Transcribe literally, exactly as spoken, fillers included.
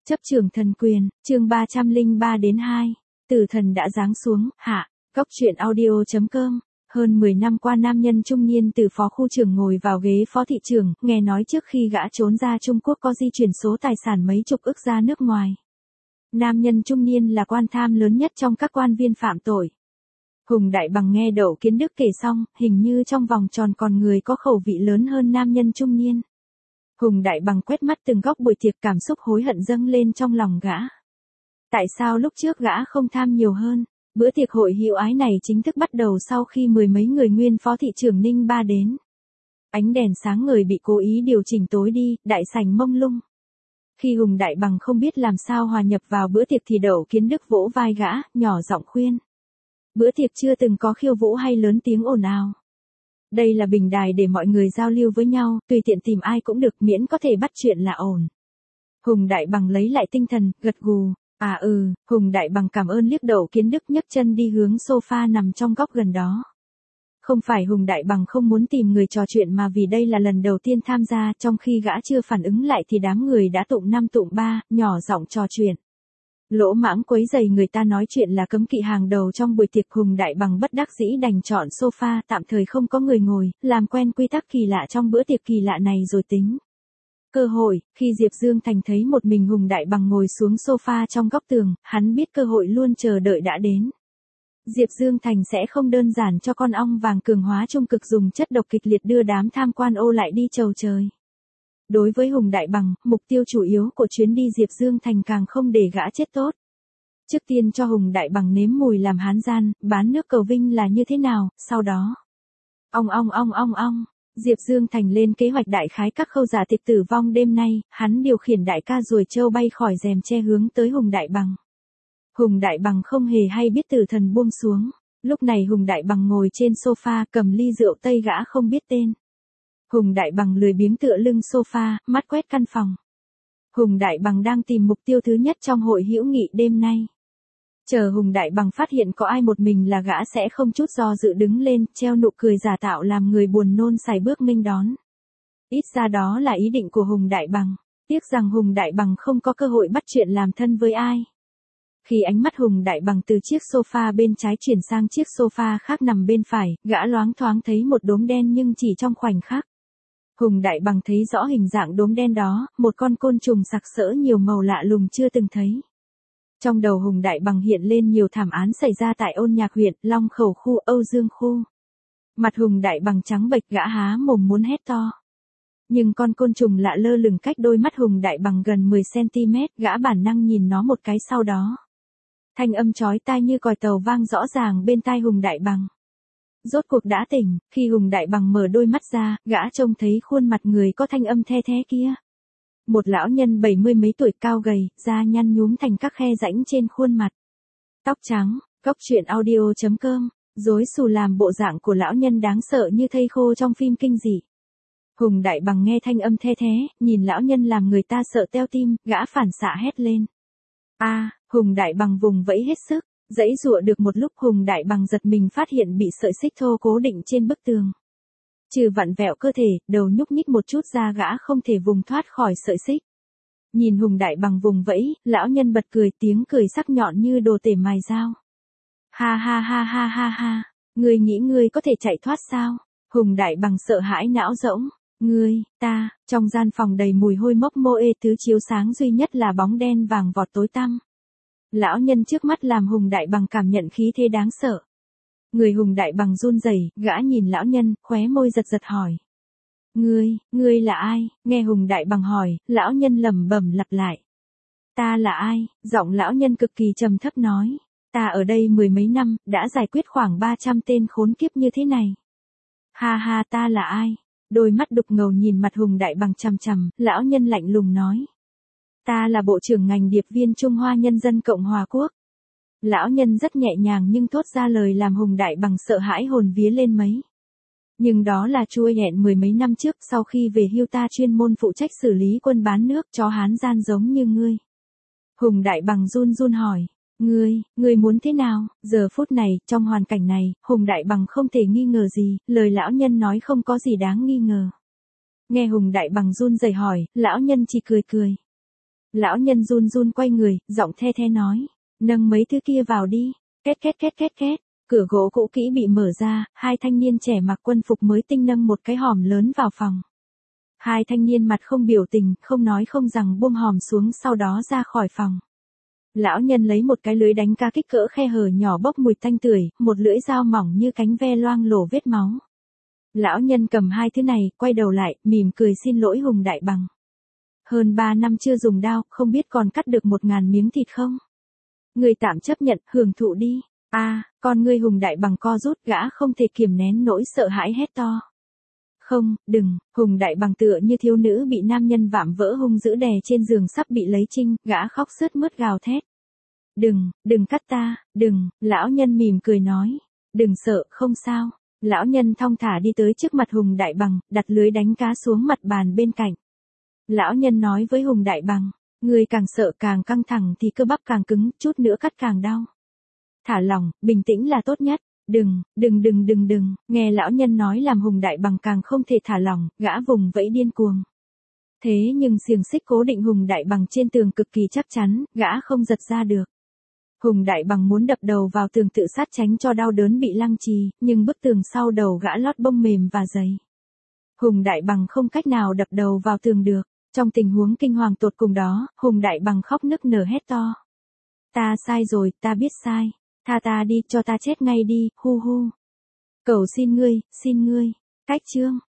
Chấp trường thần quyền, chương ba trăm lẻ ba đến hai. Tử thần đã giáng xuống, hạ. Góc truyện audio chấm com. Hơn mười năm qua nam nhân trung niên từ phó khu trưởng ngồi vào ghế phó thị trưởng, nghe nói trước khi gã trốn ra Trung Quốc có di chuyển số tài sản mấy chục ức ra nước ngoài. Nam nhân trung niên là quan tham lớn nhất trong các quan viên phạm tội. Hùng Đại Bằng nghe Đậu Kiến Đức kể xong, hình như trong vòng tròn còn người có khẩu vị lớn hơn nam nhân trung niên. Hùng Đại Bằng quét mắt từng góc buổi tiệc, cảm xúc hối hận dâng lên trong lòng gã. Tại sao lúc trước gã không tham nhiều hơn? Bữa tiệc hội hữu ái này chính thức bắt đầu sau khi mười mấy người nguyên phó thị trưởng Ninh Ba đến. Ánh đèn sáng ngời bị cố ý điều chỉnh tối đi, đại sảnh mông lung. Khi Hùng Đại Bằng không biết làm sao hòa nhập vào bữa tiệc thì Đậu Kiến Đức vỗ vai gã, nhỏ giọng khuyên. Bữa tiệc chưa từng có khiêu vũ hay lớn tiếng ồn ào. Đây là bình đài để mọi người giao lưu với nhau, tùy tiện tìm ai cũng được, miễn có thể bắt chuyện là ổn. Hùng Đại Bằng lấy lại tinh thần, gật gù. À ừ, Hùng Đại Bằng cảm ơn liếc Đậu Kiến Đức, nhấc chân đi hướng sofa nằm trong góc gần đó. Không phải Hùng Đại Bằng không muốn tìm người trò chuyện mà vì đây là lần đầu tiên tham gia, trong khi gã chưa phản ứng lại thì đám người đã tụng năm tụng ba, nhỏ giọng trò chuyện. Lỗ mãng quấy rầy người ta nói chuyện là cấm kỵ hàng đầu trong buổi tiệc. Hùng Đại Bằng bất đắc dĩ đành chọn sofa, tạm thời không có người ngồi, làm quen quy tắc kỳ lạ trong bữa tiệc kỳ lạ này rồi tính. Cơ hội, khi Diệp Dương Thành thấy một mình Hùng Đại Bằng ngồi xuống sofa trong góc tường, hắn biết cơ hội luôn chờ đợi đã đến. Diệp Dương Thành sẽ không đơn giản cho con ong vàng cường hóa trung cực dùng chất độc kịch liệt đưa đám tham quan ô lại đi chầu trời. Đối với Hùng Đại Bằng, mục tiêu chủ yếu của chuyến đi Diệp Dương Thành càng không để gã chết tốt. Trước tiên cho Hùng Đại Bằng nếm mùi làm hán gian, bán nước cầu vinh là như thế nào, sau đó. Ong ong ong ong ong, Diệp Dương Thành lên kế hoạch đại khái các khâu giả tiệc tử vong đêm nay, hắn điều khiển đại ca ruồi trâu bay khỏi rèm che hướng tới Hùng Đại Bằng. Hùng Đại Bằng không hề hay biết tử thần buông xuống, lúc này Hùng Đại Bằng ngồi trên sofa cầm ly rượu tây gã không biết tên. Hùng Đại Bằng lười biếng tựa lưng sofa, mắt quét căn phòng. Hùng Đại Bằng đang tìm mục tiêu thứ nhất trong hội hữu nghị đêm nay. Chờ Hùng Đại Bằng phát hiện có ai một mình là gã sẽ không chút do dự đứng lên, treo nụ cười giả tạo làm người buồn nôn sài bước nghênh đón. Ít ra đó là ý định của Hùng Đại Bằng, tiếc rằng Hùng Đại Bằng không có cơ hội bắt chuyện làm thân với ai. Khi ánh mắt Hùng Đại Bằng từ chiếc sofa bên trái chuyển sang chiếc sofa khác nằm bên phải, gã loáng thoáng thấy một đốm đen nhưng chỉ trong khoảnh khắc. Hùng Đại Bằng thấy rõ hình dạng đốm đen đó, một con côn trùng sặc sỡ nhiều màu lạ lùng chưa từng thấy. Trong đầu Hùng Đại Bằng hiện lên nhiều thảm án xảy ra tại Ôn Nhạc huyện, Long Khẩu khu, Âu Dương khu. Mặt Hùng Đại Bằng trắng bệch, gã há mồm muốn hét to. Nhưng con côn trùng lạ lơ lửng cách đôi mắt Hùng Đại Bằng gần mười xăng-ti-mét, gã bản năng nhìn nó một cái sau đó. Thanh âm chói tai như còi tàu vang rõ ràng bên tai Hùng Đại Bằng. Rốt cuộc đã tỉnh, khi Hùng Đại Bằng mở đôi mắt ra, gã trông thấy khuôn mặt người có thanh âm the thé kia. Một lão nhân bảy mươi mấy tuổi cao gầy, da nhăn nhúm thành các khe rãnh trên khuôn mặt. Tóc trắng, góc truyện audio chấm com, rối xù làm bộ dạng của lão nhân đáng sợ như thây khô trong phim kinh dị. Hùng Đại Bằng nghe thanh âm the thé, nhìn lão nhân làm người ta sợ teo tim, gã phản xạ hét lên. A, à, Hùng Đại Bằng vùng vẫy hết sức. Dãy dụa được một lúc Hùng Đại Bằng giật mình phát hiện bị sợi xích thô cố định trên bức tường. Trừ vặn vẹo cơ thể, đầu nhúc nhích một chút ra gã không thể vùng thoát khỏi sợi xích. Nhìn Hùng Đại Bằng vùng vẫy, lão nhân bật cười, tiếng cười sắc nhọn như đồ tể mài dao. Ha ha ha ha ha ha, ngươi nghĩ ngươi có thể chạy thoát sao? Hùng Đại Bằng sợ hãi não rỗng. Ngươi, ta, trong gian phòng đầy mùi hôi mốc mô ê tứ chiếu sáng duy nhất là bóng đen vàng vọt tối tăm. Lão nhân trước mắt làm Hùng Đại Bằng cảm nhận khí thế đáng sợ. Người Hùng Đại Bằng run rẩy, gã nhìn lão nhân, khóe môi giật giật hỏi. Ngươi, ngươi là ai? Nghe Hùng Đại Bằng hỏi, lão nhân lẩm bẩm lặp lại. Ta là ai? Giọng lão nhân cực kỳ trầm thấp nói. Ta ở đây mười mấy năm, đã giải quyết khoảng ba trăm tên khốn kiếp như thế này. Ha ha, ta là ai? Đôi mắt đục ngầu nhìn mặt Hùng Đại Bằng chằm chằm, lão nhân lạnh lùng nói. Ta là Bộ trưởng ngành điệp viên Trung Hoa Nhân dân Cộng hòa Quốc. Lão nhân rất nhẹ nhàng nhưng thốt ra lời làm Hùng Đại Bằng sợ hãi hồn vía lên mấy. Nhưng đó là chui hẹn mười mấy năm trước, sau khi về hưu ta chuyên môn phụ trách xử lý quân bán nước cho hán gian giống như ngươi. Hùng Đại Bằng run run hỏi. Ngươi, ngươi muốn thế nào? Giờ phút này, trong hoàn cảnh này, Hùng Đại Bằng không thể nghi ngờ gì, lời lão nhân nói không có gì đáng nghi ngờ. Nghe Hùng Đại Bằng run rẩy hỏi, lão nhân chỉ cười cười. Lão nhân run run quay người, giọng the the nói. Nâng mấy thứ kia vào đi. Két két két két két. Cửa gỗ cũ kỹ bị mở ra, hai thanh niên trẻ mặc quân phục mới tinh nâng một cái hòm lớn vào phòng. Hai thanh niên mặt không biểu tình, không nói không rằng buông hòm xuống sau đó ra khỏi phòng. Lão nhân lấy một cái lưới đánh cá kích cỡ khe hở nhỏ bốc mùi tanh tưởi, một lưỡi dao mỏng như cánh ve loang lổ vết máu. Lão nhân cầm hai thứ này, quay đầu lại, mỉm cười xin lỗi Hùng Đại Bằng. Hơn ba năm chưa dùng dao, không biết còn cắt được một ngàn miếng thịt không? Người tạm chấp nhận, hưởng thụ đi. A, à, con ngươi Hùng Đại Bằng co rút, gã không thể kiềm nén nỗi sợ hãi hét to. Không, đừng, Hùng Đại Bằng tựa như thiếu nữ bị nam nhân vạm vỡ hung dữ đè trên giường sắp bị lấy trinh, gã khóc sướt mướt gào thét. Đừng, đừng cắt ta, đừng, lão nhân mỉm cười nói. Đừng sợ, không sao. Lão nhân thong thả đi tới trước mặt Hùng Đại Bằng, đặt lưới đánh cá xuống mặt bàn bên cạnh. Lão nhân nói với Hùng Đại Bằng, người càng sợ càng căng thẳng thì cơ bắp càng cứng, chút nữa cắt càng đau. Thả lòng, bình tĩnh là tốt nhất. Đừng, đừng đừng đừng đừng, nghe lão nhân nói làm Hùng Đại Bằng càng không thể thả lòng, gã vùng vẫy điên cuồng. Thế nhưng xiềng xích cố định Hùng Đại Bằng trên tường cực kỳ chắc chắn, gã không giật ra được. Hùng Đại Bằng muốn đập đầu vào tường tự sát tránh cho đau đớn bị lăng trì, nhưng bức tường sau đầu gã lót bông mềm và dày. Hùng Đại Bằng không cách nào đập đầu vào tường được. Trong tình huống kinh hoàng tột cùng đó, Hùng Đại Bằng khóc nức nở hét to. Ta sai rồi, ta biết sai. Tha ta đi, cho ta chết ngay đi, hu hu. Cầu xin ngươi, xin ngươi. Cách chương.